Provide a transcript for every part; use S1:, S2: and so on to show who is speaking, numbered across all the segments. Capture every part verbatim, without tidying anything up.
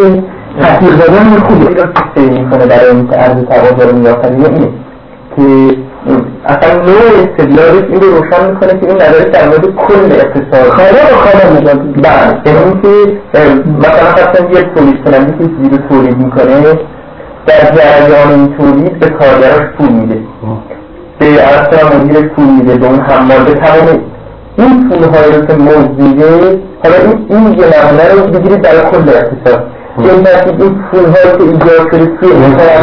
S1: تحقیق دادن خوبی را که میکنه برای این که عرض تقاضا رو میآفرینه اینه که اصلا نوع استدلالش این رو روشن میکنه که این نظرش در مورد کل اقتصاد خالا و خالا میداد. بله یعنی که مثلا خواستم یه تولید کننده که چیزی رو تولید میکنه در جریان این تولید به کارگراش پول میده، به اصلا مدیرش پول میده، به اون حمال به تمام این پولهایی رو که مزد میده. حالا این این یه نمونه رو بگیرید برای کل اقتصاد. این ترتیب این پولهایی که ایجاد شده توی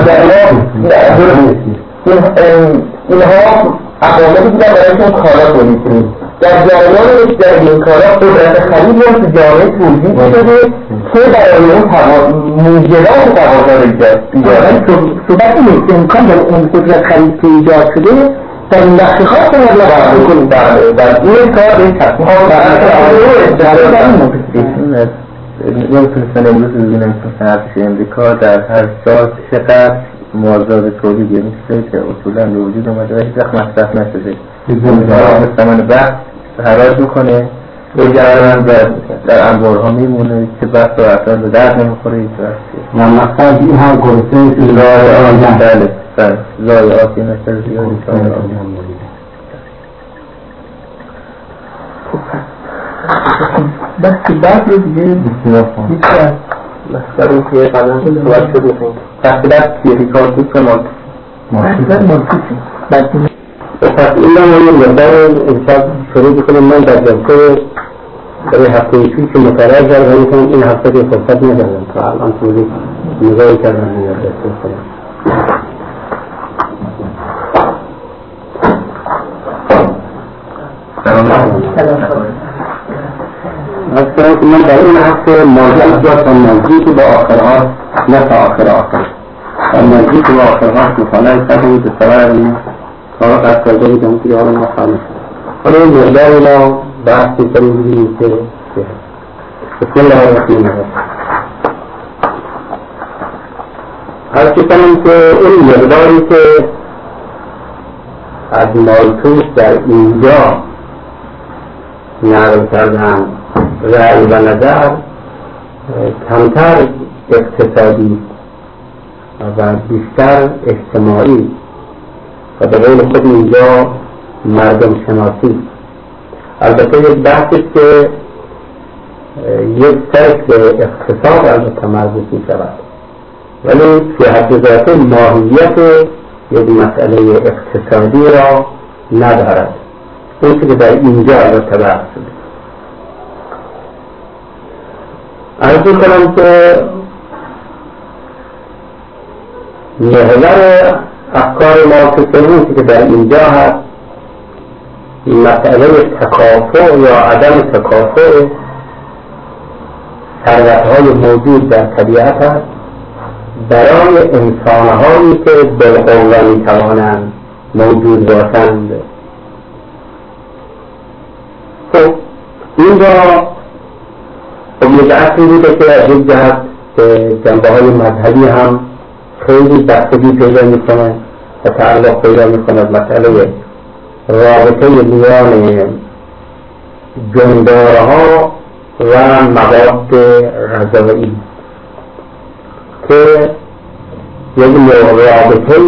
S1: این اینها عواملی بودن برای اینکه کارا تولید کنید. در جریان در این کارا قدرت خرید رو تو جامعه توضیح شده که برای اون موجبات تقاضا رو ایجاد. صحبت اینه که امکان داره اون قدرت خرید که ایجاد شده در این بخش خاص رو مطلب کنید. در این کار به تصمیم نمیتونستن امروز ببینم نمیتونستن ارتش امریکا در هر سال چقدر موازات تولید یعنی چیزی که اصولا به وجود اومده و هیچ وقت مصرف نشده زمان بحث حراج میکنه و جران در انبارها میمونه که بحث و اصلا به درد نمیخوره هیچ وقت. من مقصد این هم گرسه که لای آدم بله بله لای آتی نشده زیادی کنه بس که بعد رو دیگه هیچ از مصدر رو که قدم صورت شده کنید تحصیلت که ریکارد بود که مالکسی مالکسی مالکسی پس این رو ما یه مقدار امشب شروع بکنیم. من در جلسه برای هفته پیش که مقرر کردم میکنم این هفته که فرصت ندارم تا الان تولی نگاهی کردم میاد دسته کنم. سلام اصلا من در این هفته موضوع داشتم موضوعی که با آخرها نه تا آخر آخر و موضوعی که با آخرها مطالعه کردم به سرای این کارا قد کرده بودم که یارم مخالف حالا این مقدار را بحثی کنیم بودیم که بسم الله الرحمن الرحیم. هر چی کنم که این مقداری که از مالکوس در اینجا نقل کردن رأی و نظر کمتر اقتصادی و بیشتر اجتماعی و به قول خود اینجا مردم شناسی. البته یک بحثی که یک سرک به اقتصاد البته مربوط می شود ولی فی حد ذاته ماهیت یک مسئله اقتصادی را ندارد. اون که در اینجا البته بحث شده. عرض کنم که محور افکار مارکسیستی که در اینجا هست مسئله تکافؤ یا عدم تکافؤ ثروت‌های موجود در طبیعت است برای انسان‌هایی که بالقوه می‌توانند موجود باشند. خب این را خب یک اصلی بوده که از یک جهت که جنبه‌های مذهبی هم خیلی بستگی پیدا میکنه و تعلق پیدا میکنه مسئله رابطه میان جندارها و مواد غذایی که یک رابطه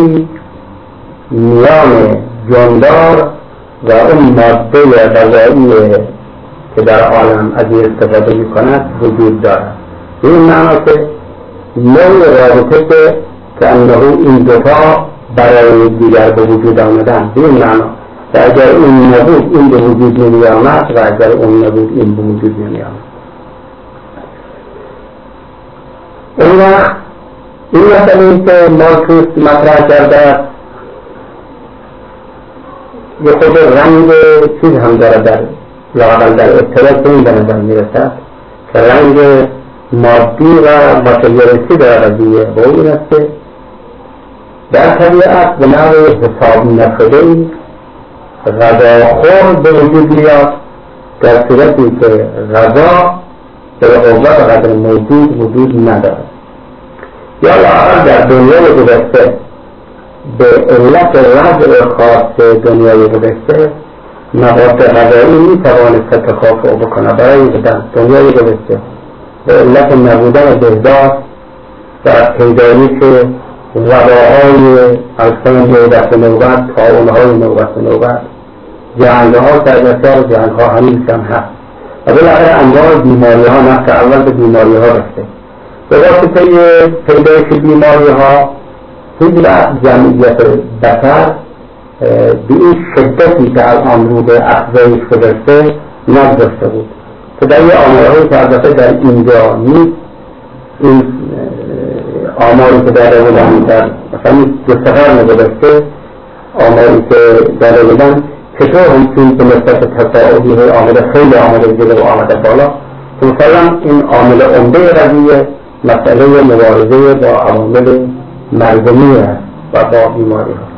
S1: میان جندار و اون ماده غذایی که در عالم از این استفاده میکند وجود دارد. این معنی که نوع رابطه که که انه این دوتا برای دیگر به وجود آمدن به این معنی و اگر اون نبود این به وجود نمی آمد و اگر اون نبود این به وجود نمی آمد. این وقت این مسئله که مارکوس مطرح کرده یه خود رنگ چیز هم داره در لااقل در ابتدا این به نظر می رسد که رنگ مادی و ماتریالیستی داره قضیه با این است که در طبیعت به نوع حساب نشده غذاخور به وجود میاد در صورتی که غذا به قوت قدر موجود وجود ندارد یا لااقل در دنیای گذشته به علت وضع خاص دنیای گذشته مواد غذایی میتوانست تکافؤ بکنه برای در دنیای گذشته
S2: به علت نبودن بهداشت و پیدایش وباهای ارسان نوبت نوبت، طاعونهای نوبت نوبت، جنگ‌ها در بسیار جنگ‌ها هنوز هم هست و بالاخره انواع بیماری‌ها نقش اول به بیماری‌ها رسته. به واسطه پیدایش بیماری‌ها هیچ وقت جمعیت بشر به این شدتی که الان رو به افزایش گذاشته نگذاشته بود که در یه آمارهایی که البته در اینجا نیست، این آماری که در بودن در مثلا دو سفر نگذاشته، آماری که در بودن چطور همچون که نسبت تصاعدی های آمده خیلی آمده جلو و آمده بالا که مثلا این عامل عمده قضیه مسئله مبارزه با عوامل مرگومی است و با بیماری ها.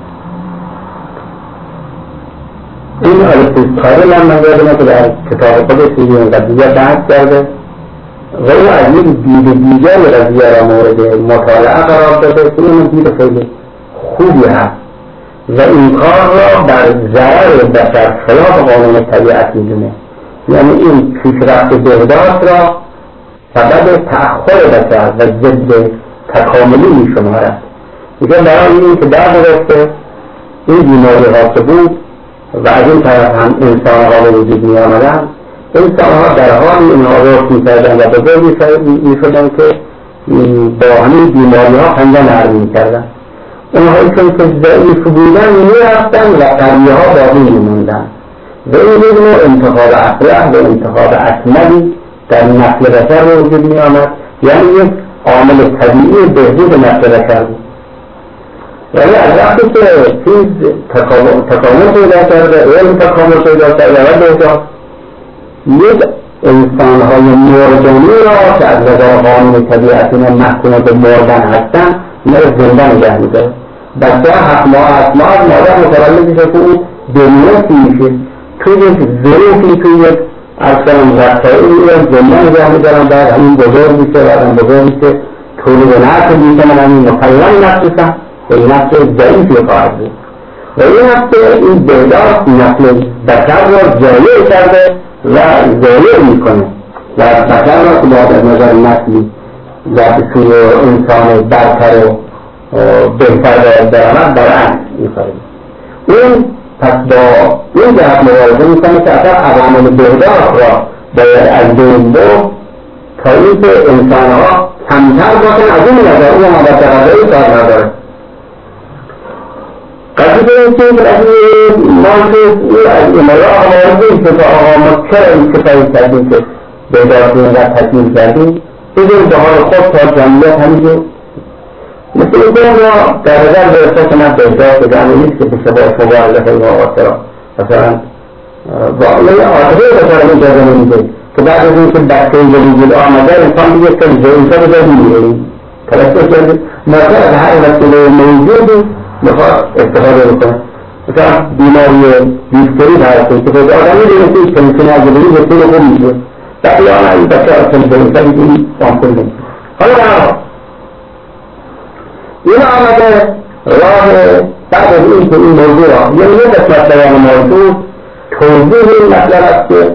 S2: این آلپوستاری من من یادمه که در کتاب خودش این قضیه بحث کرده و او از یک دید دیگر قضیه را مورد مطالعه قرار داده که این دید خیلی خوبی هست و این کار را بر ضرر بشر خلاف قانون طبیعت میدونه. یعنی این پیشرفت بهداشت را سبب تأخر بشر و ضد تکاملی میشمارد. میگه برای این که در گذشته این بیماری ها که بود و از این طرف هم انسان ها به وجود می آمدن، انسان ها در حال اینها رشد می کردن و بزرگ می شدن که با همین بیماری ها خنجر نرم می کردن. اونهایی چون که ضعیف بودن می رفتن و قریه ها باقی می موندن و این یک نوع انتخاب اصلح و انتخاب اکملی در نسل بشر به وجود می آمد، یعنی یک عامل طبیعی بهبود نسل بشر بود. یعنی از وقتی که چیز تکامل پیدا کرده، علم تکامل پیدا کرده و بهداشت یک انسانهای مردنی را که از نظر قانون طبیعتی محکوم به مردن هستن اینا رو زنده نگه می‌داره. بچه هفت ماه هفت ماه از مادر متولد میشه که اون دنیاتی میشه توی یک ظروفی توی یک ارسان وسایلی رو زنده نگه می‌دارن، بعد همین بزرگ میشه بعد هم بزرگ میشه تولید نسل میکنن، همین مسلمان نسلشن این نسل ضعیفی خواهد بود و این هفته این بهداشت نسل بشر را ضایع کرده و ضایع میکنه و بشر را که باید از نظر نسلی و به سوی انسان برتر و بهتر درآمد برعکس میکنه. این پس با این جهت مبارزه میکنه که اصلا عوامل بهداشت را باید از بین برد تا اینکه انسانها کمتر باشن از این نظر اون هم در غذایی کار نداره. قضیه این که از ما که از امرا آمارده که تا آقا ما چرا این کتایی کردیم که بهداشت این را تکمیل کردیم بگیم به حال خود تا جمعیت همینجور مثل این که ما در نظر برسه که من بهداشت جمعی نیست که بشه با فوارده خیلی آقا مثلا واقعی آتفه بسر این جازه نمیده که بعد از این که بچه این وجود آمده انسان دیگه که انسان بزر میگیریم توسط کرده مطمئن از هر وسیله موجودی میخواد استفاده بکنه. مثلا بیماری دیفتری هستی که خود آدمی دیگه که کنسنه از بگیری به طول خود میشه وقتی آن این بچه از کنسنه بگیری آمکن نمیشه. حالا برای این آمده راه بعد از این که این موضوع را یعنی یک قسمت بیان موضوع توضیح این مطلب است که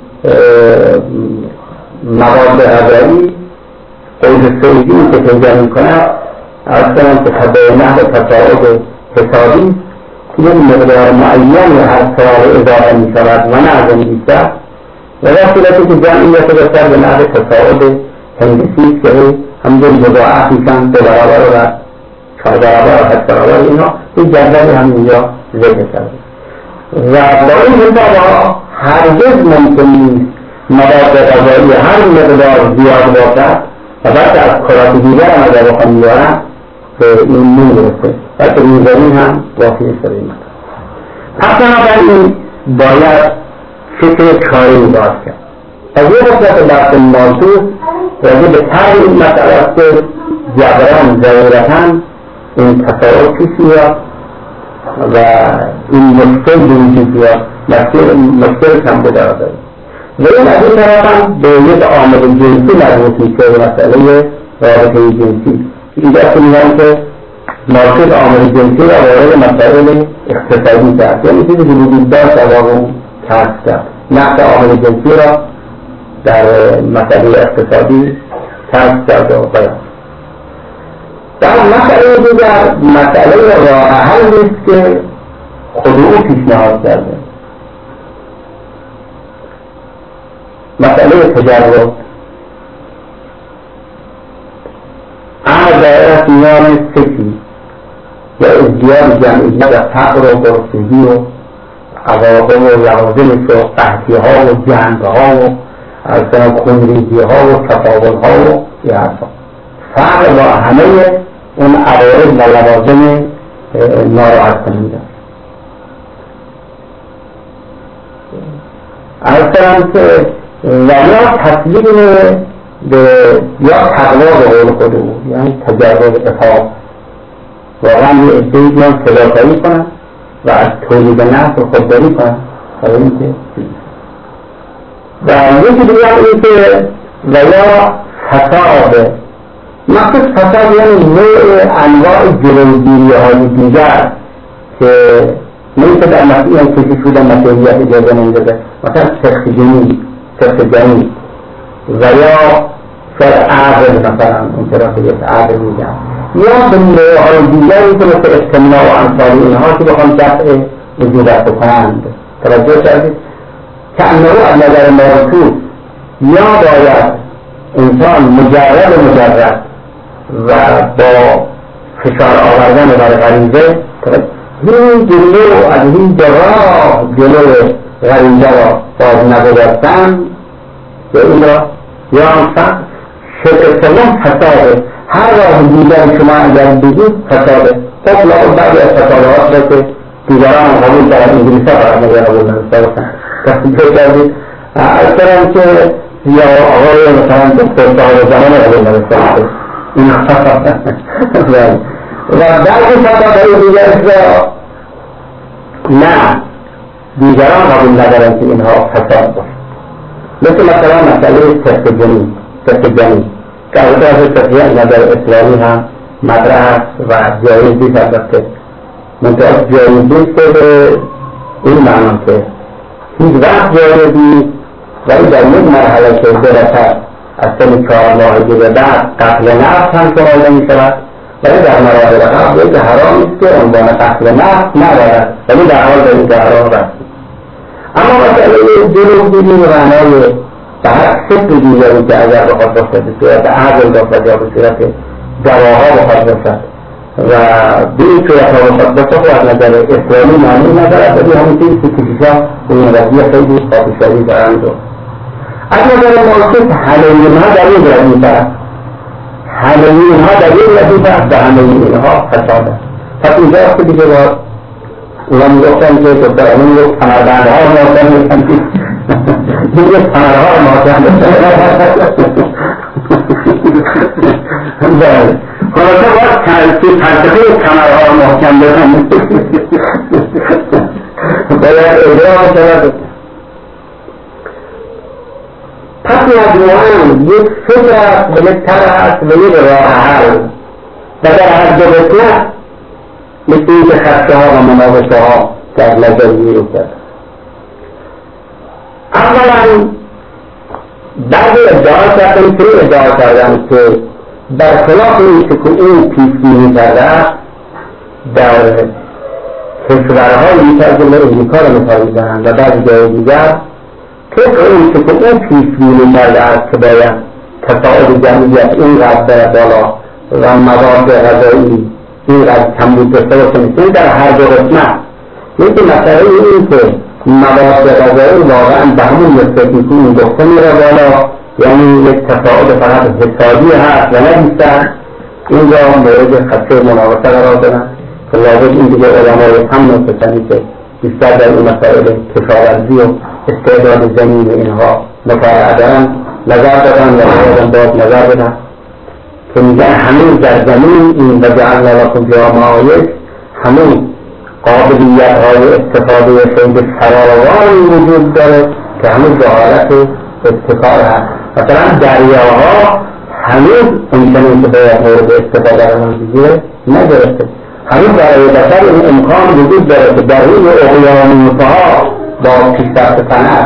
S2: مواد غذایی قید سیدی که پیدا میکنه از کنم که تبعه نحو تصاعد حسابی که یک مقدار معین هر سال اضافه می شود و نه از این بیشتر و وسیلتی که جمعیت بسر به نحو تصاعد هندسی که همجور مضاعف میشن دو برابر و چهار برابر و هشت برابر اینها این جدول هم اینجا ذکر کرده و با این حساب هرگز ممکن نیست مواد غذایی هر مقدار زیاد باشد و بعد از کارات دیگر هم اگر بخوام میارم به این نمیرسه و به این زمین هم واقعی شده این مطلب. پس بنابراین باید فکر کاری باز کرد. از یه قسمت بحث موضوع راجع به طرح این مسئله است که جبران ضرورتاً این تصاعد پیش میاد و این مشکل به وجود میاد، مشکل کم بوده داره و این از این طرف هم به یک عامل جنسی مربوط میشه به مسئله رابطه جنسی. اینجا که میگن که ناقص عامل جنسی را وارد مسائل اقتصادی کرد، یعنی چیزی که وجود داشت از اون کسب کرد، نقص عامل جنسی را در مسئله اقتصادی ترک کرده و باید. در مسئله دیگر مسئله راه حل نیست که خود او پیشنهاد کرده، مسئله تجرد اما دائرت میان سکی یا ازدیاد جمعیت و فقر و گرسنگی و عواقب و لوازمش و قحطی ها و جنگ ها و اصلا خونریزی ها و تفاول ها و یه حرفا فقر با همه اون عوارض و لوازم ناراحت کننده. اصلا که و یا تسلیم به یا تقوا به قول خود او، یعنی تجرد اتحاب واقعا یه ادهی بیان فداکاری کنن و از تولید نفس خودداری کنن برای اینکه و یکی دیگر این که و یا فساد، مقصود فساد یعنی نوع انواع جلوگیری های دیگر که نیست در مسئله کشی شده مسئولیت اجازه نمیده، مثلا سخت جنی سخت جنی و یا سر عقل مثلا اون طرف یک عقل میگم یا به نوعهای دیگری که مثل استمناء و امثال اینها که بخوام دفع وجودت بکنند. توجه کردید که انه از نظر مرسول یا باید انسان مجرد مجرد و با فشار آوردن بر غریزه این جلو از این جراه جلو غریزه را باز نگذاشتن یا این را یا انسان شرک سلام فساده، هر راه دیگر شما اگر بگید فساده. خب لاغل بعضی از فسادهات را که دیگران قبول در انگلیس ها برای نگر قبول نمیستان تصدیح کردید اکثرم که یا آقای مثلا دکتر صاحب زمان قبول نمیستان و بعضی فسادهای دیگر را نه دیگران قبول ندارن که اینها فساد باشه، مثل مثلا مسئله سخت جنی سخت جنی که از فقهی نظر اسلامی هم مطرح است و جایزی فرده منطقه جایزی که به این معنی که هیچ وقت جایزی ولی در یک مرحله که برسد از سن چهار ماهگی به بعد قتل نفس هم شمال نمی شود، ولی در مراحل قبل که حرام است که عنوان قتل نفس ندارد ولی در حال در این حرام رسید. اما مسئله جلوگیری و معنای به هر فکر دیگری که اگر بخواد باشد به صورت عقل باشد یا به صورت دواها بخواد باشد و به این صورت ها بخواد باشد و از نظر اسلامی معنی ندارد ولی همین چیزی که کشیشا به این وضعیه خیلی خاطرشوی دارند. از نظر موقف حلوین ها در این ردیفه است، حلوین ها در این ردیفه است و حلوین ها فساد است. پس اینجا است که دیگه باید اونا میگفتن که دکتر امین گفت کمربند ها محکم میکنید دیگه کمرها محکم بله خلاصه باید که فلسفه کمرها محکم بکنید باید ادراک شود. پس مجموعاً یک فکر است و یک طرح است و یک راه حل و در هر دو قسمت مثل این که خطه ها و مناقشه ها در نظر می‌رسد. اولا بعضی ادعا کردن که ادعا کردن که برخلاف این که این پیشبینی کرده است در کشورهایی که از جمله امریکا را مثال می‌زنند و بعضی جای دیگر طبق این که اون پیشبینی کرده است که باید تصاعد جمعیت اینقدر بره بالا و مواد غذایی اینقدر کمبود داشته باشه میتونه در هر دو قسمت. یکی مسئله این که مواد غذایی واقعا به همون نسبتی که این گفته میره بالا، یعنی یک تصاعد فقط حسابی هست و نه بیشتر. این را مورد خطه مناقشه قرار دادن که لازم این دیگه علمای هم نسبتنی که بیشتر در این مسائل کشاورزی و استعداد زمین و اینها مطالعه دارن نظر دادن و آدم باید نظر بدن که میگن هنوز در زمین این و جعلنا لکم فیها معایش هنوز قابلیت های استفاده خیلی فراوانی وجود داره که هنوز به حالت ابتکار هست. مثلا دریاها هنوز امکانی که باید مورد استفاده قرار بگیره نگرفته. هنوز برای بشر این امکان وجود داره که در روی اقیانوس‌ها با پیشرفت صنعت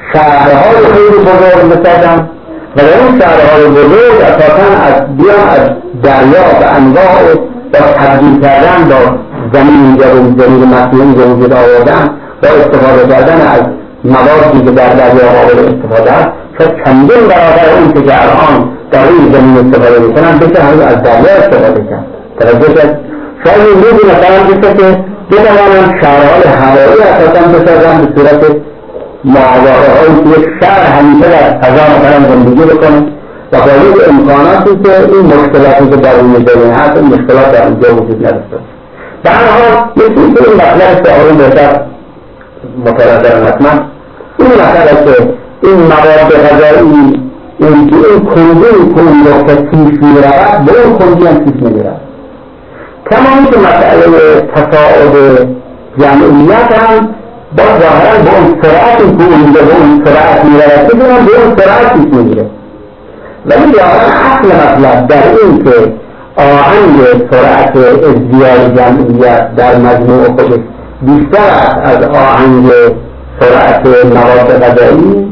S2: شهرهای خیلی بزرگ بسازن و در اون شهرهای بزرگ اساساً از بیان از دریا و انواع با تبدیل کردن با زمین اینجا و زمین مصنوعی به وجود آوردن با استفاده کردن از موادی که در دریا قابل استفاده است شاید چندین برابر اون که الان در این زمین استفاده میکنن بشه هنوز از دریا استفاده کرد. توجه کرد شاید این روزی مثلا بشه که بتوانند شهرهای هوایی اساساً بسازن به صورت معاواره هایی که یک شهر همیشه در فضا مثلا زندگی بکنه و با یک امکاناتی که این مشکلاتی که در روی زمین هست این مشکلات در اونجا وجود نداشته. به هر حال یک چیزی که این مطلب که آقایون بهتر مطالعه دارن حتما این مطلب که این مواد غذایی این که این کندی که اون نقطه پیش میرود به اون کندی هم پیش میرود. کما که مسئله تصاعد جمعیت هم با ظاهرا به اون سرعتی که اون به اون سرعت میرود که اون به اون سرعت پیش میگیره. ولی ظاهرا اصل مطلب در این که آهنگ سرعت ازدیاد جمعیت در مجموع خودش بیشتر است از آهنگ سرعت مواد غذایی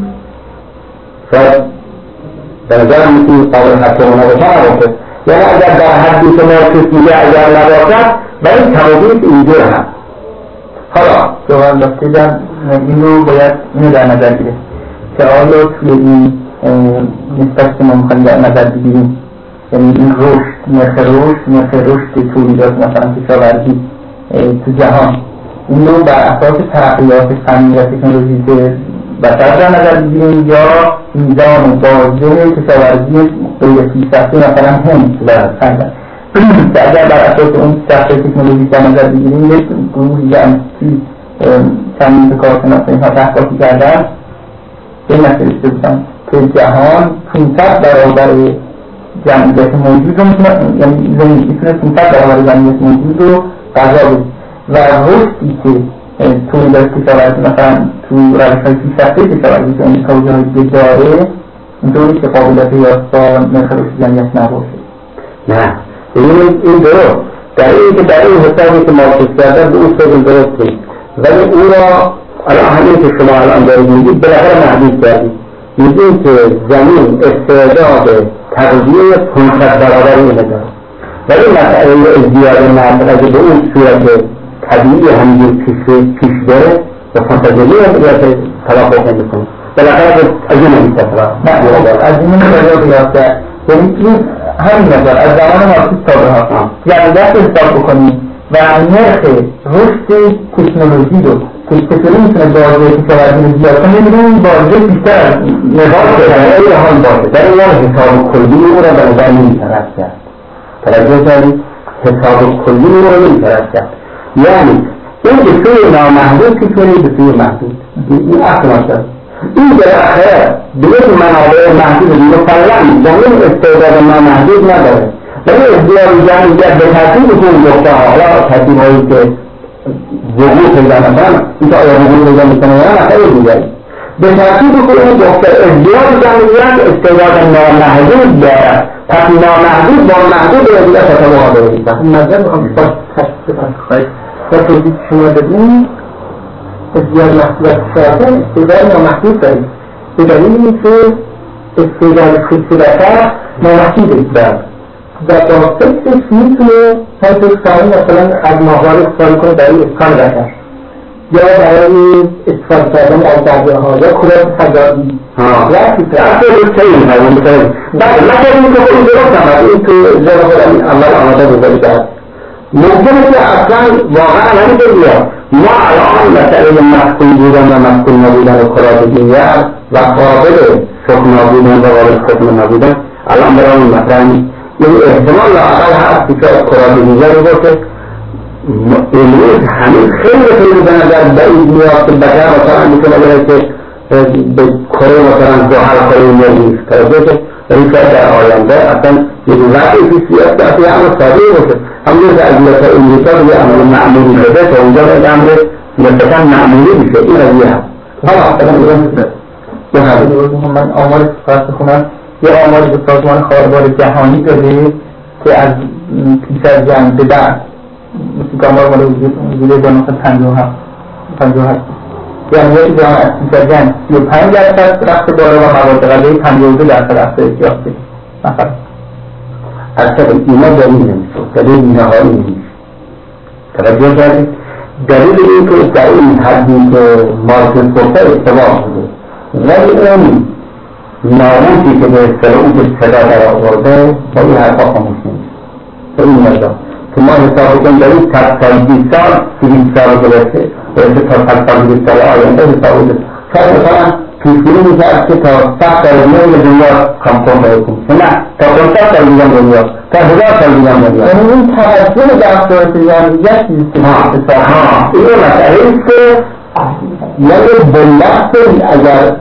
S2: شاید به نظرم میتونید قابل حتی مناقشه نباشه. یعنی اگر در حدی که مرکز میگه اگر نباشد ولی تمامیت اینجور هست. حالا
S1: سوال داشتیدم این رو باید اینو در نظر گیره که آیا توی این نسبت که ما میخوایم در نظر بگیریم یعنی این رشد نرخ رشد نرخ رشد تولیدات مثلا کشاورزی تو جهان این رو بر اساس ترقیات فنی و تکنولوژی بسر در نظر بگیریم یا میزان بازده کشاورزی غیر پیشرفته مثلا هند فرضاً که اگر بر اساس اون سطح تکنولوژی در نظر بگیریم یک گروهی جمعی چندین کارشناس اینها تحقیقی کردن به این نتیجه رسیدن که جهان پانصد برابر جمعیت موجود رو میتونه یعنی زمین میتونه پانصد برابر جمعیت موجود رو غذا بده و رشدی که تولیدات کشاورزی مثلا تو روش‌های پیشرفته کشاورزی که امریکا و جاهای دیگه داره اینطوری که قابلیت یافت نرخ رشد جمعیت نباشه.
S2: نه این این درست در این که در این حسابی که مارکس کرده به اون سبیل درسته ولی او را الان همین که شما الان دارید میگید بالاخره محدود کردید. میگیم که زمین استعداد تغذیه پانصد برابر اینه داره ولی مسئله ازدیاد نرخ به اون صورت طبیعی همینجور پیش بره و فانتازیلی هم توقف نمی‌کنه. بالاخره از این نمی‌شه
S1: نه از این نمی‌شه بیافته یعنی این همین نظر از زمان مارکس تا به ها یعنی دست حساب بکنیم و نرخ رشد تکنولوژی رو که چطوری میتونه بازده کشاورزی رو زیاد کنه می‌بینیم این بازده بیشتر از نظام شده این حال بازده در این حال حساب کلی او را به نظر نمی‌ترد کرد. توجه کردید حساب کلی او را نمی‌ترد کرد یعنی این به سوی نامحدود کشوری به سوی محدود این اصل مطلب این بالاخره به یک منابع محدود مسلم زمین استعداد نامحدود نداره ولی ازدیاد جمعیت به ترتیب اون نقطه ها حالا ترتیب‌هایی که وقوع پیدا نکنن این که آیا وقوع پیدا میکنه یا نه خیلی دیگری به ترتیب اون نقطه ازدیاد جمعیت استعداد نامحدود داره پس نامحدود با محدود به دیگر تطابق داره میکنه. این نظر میخوام تشکیل کنم و توضیح شما دادیم ازدیاد محدود شده استعداد نامحدود داریم به دلیل این که استعداد خیلی نامحدود و با فکرش میتونه حتی سانی مثلا از ماهوار استفاده کنه برای اسکان رکن یا برای استفاده کردن از درجه ها یا کلاس فضایی یا فکر اصلا این فرمان بکنیم بعد مثلا این که این درست نمید این تو زن خودم اول آماده بزاری کرد ممکنه که اصلا واقعا همین بگیم ما الان مسئله مسکون بودن و مسکون نبودن و کلاس دیگر و قابل سکن نبودن و قابل سکن نبودن الان برای مطرح یعنی احتمال لااقل هست که کلاس دیگر باشه امروز همین خیلی خیلی به نظر بعید میاد که بشر مثلا میتونه بره که به کره مثلا زحل کره نمیش توجه که ریشه در آینده اصلا یک وقتی که سیاست اصلا یه امر ساده باشه همونجور که از مثلا امریکا به یه امر معمولی بده تا اونجا به امر مثلا معمولی میشه این قضیه هست. حالا اصلا من آمار فرض کنم یه آماری به سازمان خاربار جهانی داده که از پیش از جنگ به بعد مثل آمار مال وجود دو نقطه پنجاه و هفت جمعیت جامعه اسیزدن سی و پنج درصد رفت بالا و مواد غذایی پنجاه و دو درصد افزایش یافته. مثلا
S2: اصلا اینا دلیل نمیشه، دلیل نهایی نمیشه. توجه کردید؟ دلیل این که در این حدی که مارکل پورتر اشتباه بوده ولی اون ناموسی که به اصطلاح اون که صدا در آورده با این حرفا خاموش نمیشه. به این مجال که ما حساب کنیم در این صد سال بیست سال که بیست سال گذشته برسه تا صد سال بیست سال آینده حساب بوده. شاید مثلا پیشگیری میکرد که تا صد سال دیگه دنیا کامپون باید کنیم، نه تا پانصد سال دیگه دنیا، تا هزار سال دیگه دنیا.
S1: یعنی این توجه در صورت جمعیت چیزی که
S2: ها این مسئله ایست که یعنی بلند اگر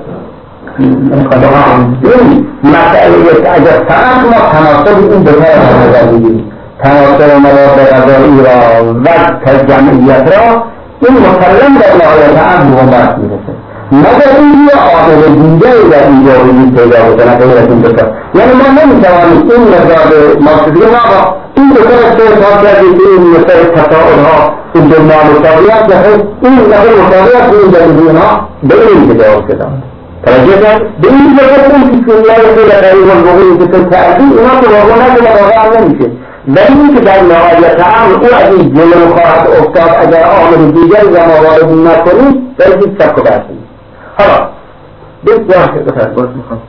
S2: این مسئله که اگر فقط ما تناسب این دو تا را نظر بگیریم، تناسب مواد غذایی را و جمعیت را، این مسلم در نهایت امر و بحث میرسه. مگر این یه عامل دیگری در اینجا وجود پیدا بکنه غیر از این دو تا. یعنی ما نمیتوانیم این مقدار مقصودی ما این دو تا استفاده کردیم که این مثل تساؤلها این دو نامساویت نهید این نهید مساویت این جدیدین ها به این جواب شدن. توجه کرد؟ به این جواب اون پیشونیهای که در قریب الوقوعی که تو کردی اینا که واقع نکنه واقع نمیشه. ولی این که در نهایت امر او از این جلو خواهد افتاد اگر عامل دیگری را ما وارد نکنیم در این شک و بحث نیست. حالا بسیار
S1: باز میخوام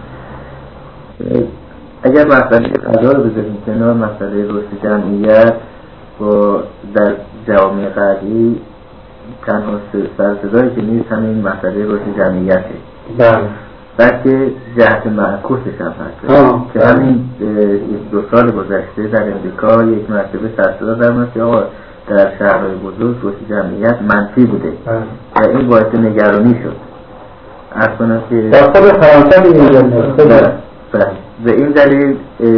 S1: اگر مسئله غذا رو بذاریم کنار مسئله رشد جمعیت با در جوامع غربی تنها سرصدایی که نیست همین مسئله رشد جمعیته.
S2: بله.
S1: بلکه جهت معکوسش هم هست که همین دو سال گذشته در امریکا یک مرتبه سرصدا در مورد که آقا در شهرهای بزرگ رشد جمعیت منفی بوده و این باعث نگرانی شد. از کنم که
S2: در خود فرانسه دیگه
S1: به این دلیل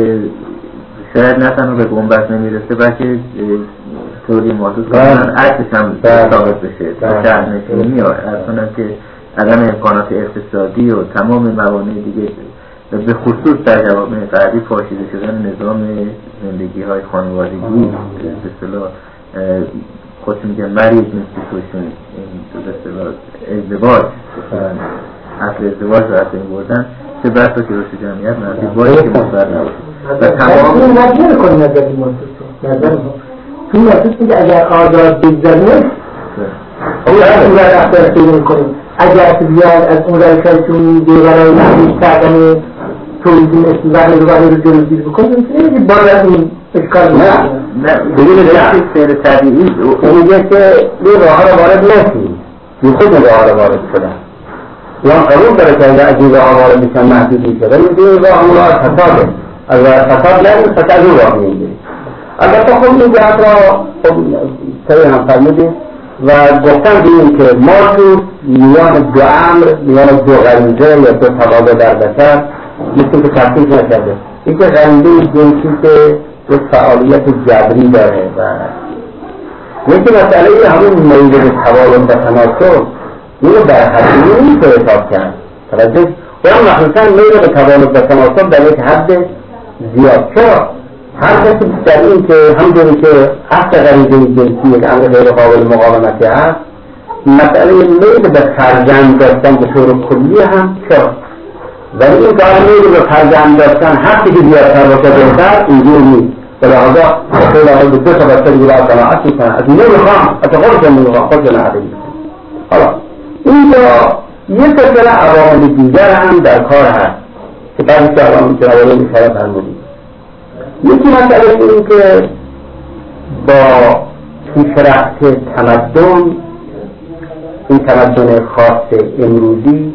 S1: شاید نه تنها به بنبست نمیرسه بلکه طوری محسوس کنن عکسش هم ثابت بشه در شهرنشینی یا از کنم که عدم امکانات اقتصادی و تمام موانع دیگه به خصوص در جوامع غربی پاشیده شدن نظام زندگی های خانوادگی به اصطلاح خودش میگه مریج اینستیتوشن به اصطلاح ازدواج اصل ازدواج رو اصلا بردن چه بحث که رشد جمعیت منفی باید که مصبر نباشه و تمام
S2: این نظر کنی نظر نظر تو محسوس میگه اگر آزاد بگذاریم اون را اختیار پیدا میکنیم اگر بیاد از اون رایشتون دیگرهای محلیش کردن تولیدی مثل وحی رو وحی رو جلوگیری بکنیم میتونه میگه باید این اشکال
S1: نه نه بگید دستی سیر طبیعی
S2: اون میگه که این راه ها رو وارد نشید این خود راه ها رو وارد شدن یا قبول داره که از این راه ها وارد میشن محدود میشه ولی این راه هم راه فساده از فساد نریم فساد این راه میگیریم البته خب این جهت را سری هم فرمودیم و گفتم بینیم که ما تو میان دو امر میان دو غریزه یا دو تقاضا در بشر مثل که تفکیک نکرده این که غریزه جنسی که دو فعالیت جبری داره و یکی مسئله همون میل به توالد و تناسب اینو در حدی نیست حساب کرد توجه و هم مخصوصا میل به توالد و تناسب در یک حد زیاد چرا؟ هر کسی در این که همونجوری که اصل غریزه جنسی یک امر غیر قابل مقاومتی هست مسئله میل به فرزند داشتن به طور کلی هم چرا؟ ولی این کار میل به فرزند داشتن هر چیزی بیادتر باشه بهتر اینجور نیست به لحاظا خیلی آقای به دو تا بسته دیگه را صناعت میکنن از این نمیخوام از خودشون نمیخوام خودشون عدیل حالا اینجا یه سلسله عوامل دیگر هم در کار هست که بعضی که عوامل که عوامل اشاره فرمودید یکی مسئله این که با پیشرفت تمدن این تمدن خاص امروزی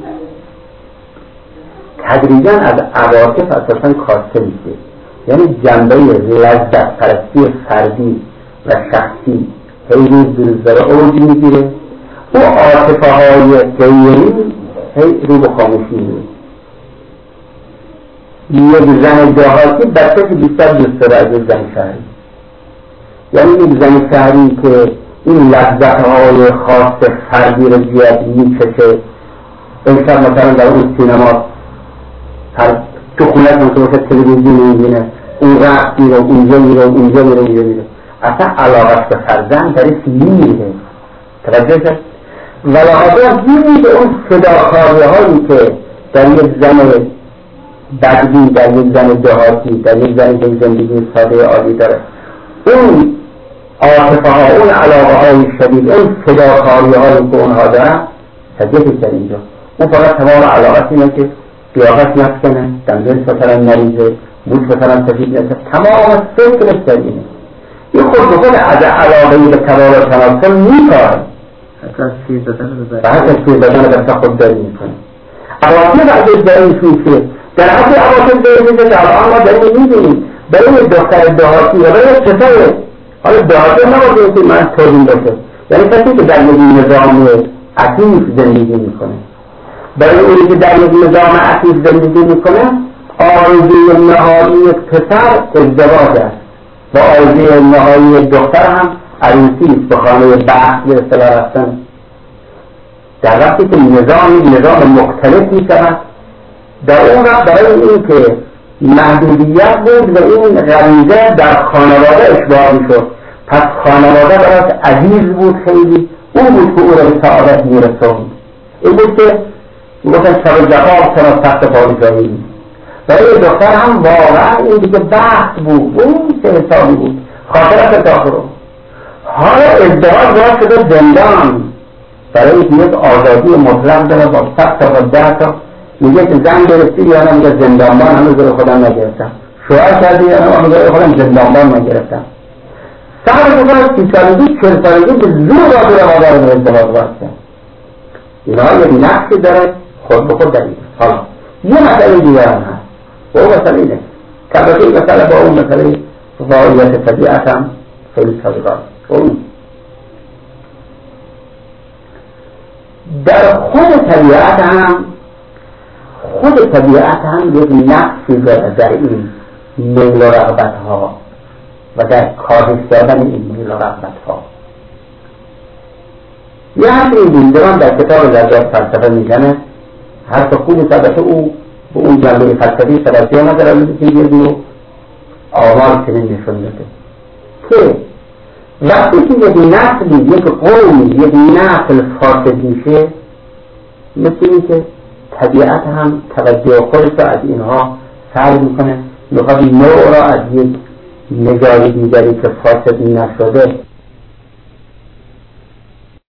S2: تدریجاً از عواطف اساساً کاسته میشه یعنی جنبه لذت پرستی فردی و شخصی هی روز روز اوج میگیره و عاطفه های غیری هی رو به خاموشی میره یک زن دهاتی بچه که بیشتر دوست داره از یک زن شهری یعنی یک زن شهری که این لذت های خاص فردی رو زیاد میکشه امشب مثلا در اون سینما تو خونت هم که باشه تلویزیون میبینه اون رقص میره اونجا میره اونجا میره اونجا میره اصلا علاقش به فرزند در این میره توجه شد ولهذا دیدی که اون فداکاری هایی که در یک زن بدوی، در یک زن دهاتی، در یک زنی که زندگی ساده عادی داره، اون عاطفه ها، اون علاقه های شدید، اون فداکاری هایی که اونها دارن تجدید در اینجا. اون فقط تمام علاقت اینه که قیافش نسکنه، دندونش مثلا نریزه، موش مثلا سفید نشه، تمام فکرش در اینه. این خود به خود از علاقه به کمال و تناسل میکاره،
S1: حتی از سیر دادن به
S2: و حتی از سیر دادن به خود داری میکنه. عواطف بعدش در این سویشه، در حتی عواطف در این سویشه که الان ما داریم میبینیم برای دختر دهاتی و برای پسر حالا دهاتی نباید که من توضیح باشه، یعنی کسی که در یک نظام عفیف زندگی میکنه، برای اونی که در یک نظام عفیف زندگی میکنه آرزوی نهایی پسر ازدواج است و آرزوی نهایی دختر هم عروسی است، به خانه بخت به اصطلاح رفتن. در وقتی که نظام نظام مختلف میشود، در اون وقت برای این که محدودیت بود و این غریزه در خانواده اشباع میشد، پس خانواده براش عزیز بود خیلی، اون بود که او را به سعادت میرسوند. این بود که گفتن شب زفاف چنان تخت پادشاهی. برای دختر هم واقعا این دیگه بخت بود، اون چه حسابی بود، خاطرت داخل رو. حالا ازدواج باید شده زندان، برای اینکه یک آزادی مطلق داره با صد تا و ده تا. میگه که زن گرفتی یا نه، میگه زندانبان هنوز رو خودم نگرفتم، شوهر کردی یا نه، میگه خودم زندانبان نگرفتم. سهر بکنه سی سالگی چهل سالگی به زور داده رو مادر رو ازدواج باید. اینها یک نقشی داره خود به خود دارید. حالا یه مسئله دیگر هم هست و اون مسئله اینه که البته این مسئله با اون مسئله واقعیت طبیعت هم خیلی سابقه اون در خود طبیعت هم خود طبیعت هم یک نقشی داره در این میل و رغبت ها و در کاهش دادن این میل و رغبت ها. یه حرف این دیندران در کتاب لذات فلسفه میزنه، حرف خوبی البته او به اون جنبه فلسفی توجه نداره، ولی که یه دو آمار چنین نشون داده که وقتی که یک نسلی، یک قومی، یک نسل فاسد میشه، مثل این که طبیعت هم توجه خودش را از اینها سلب میکنه، میخواد نوع را از یک نگاه دیگری که فاسد نشده